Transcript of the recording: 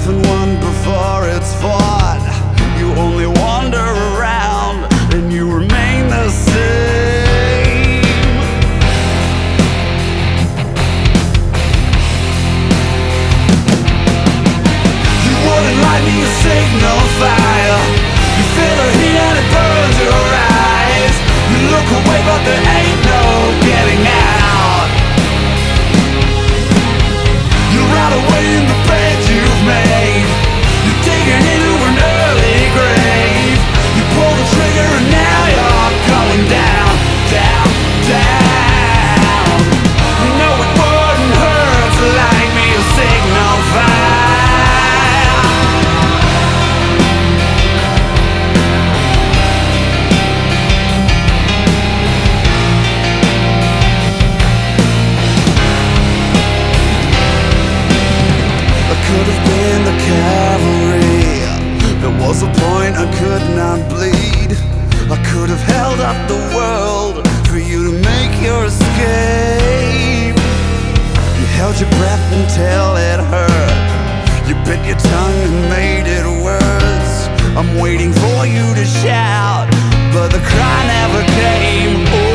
nothing won before it's fought. You only wander around and you remain the same. You wouldn't light me a signal fire. You feel the heat and it burns your eyes. You look away but there ain't no getting out. You're right away in the bed you've made. You're digging into an early grave. You pull the trigger and now you're going down, down, down. You know it wouldn't hurt to light me a signal fire. I could have been the cavalry. There was a point I could not bleed. I could have held up the world for you to make your escape. You held your breath until it hurt. You bit your tongue and made it worse. I'm waiting for you to shout, but the cry never came.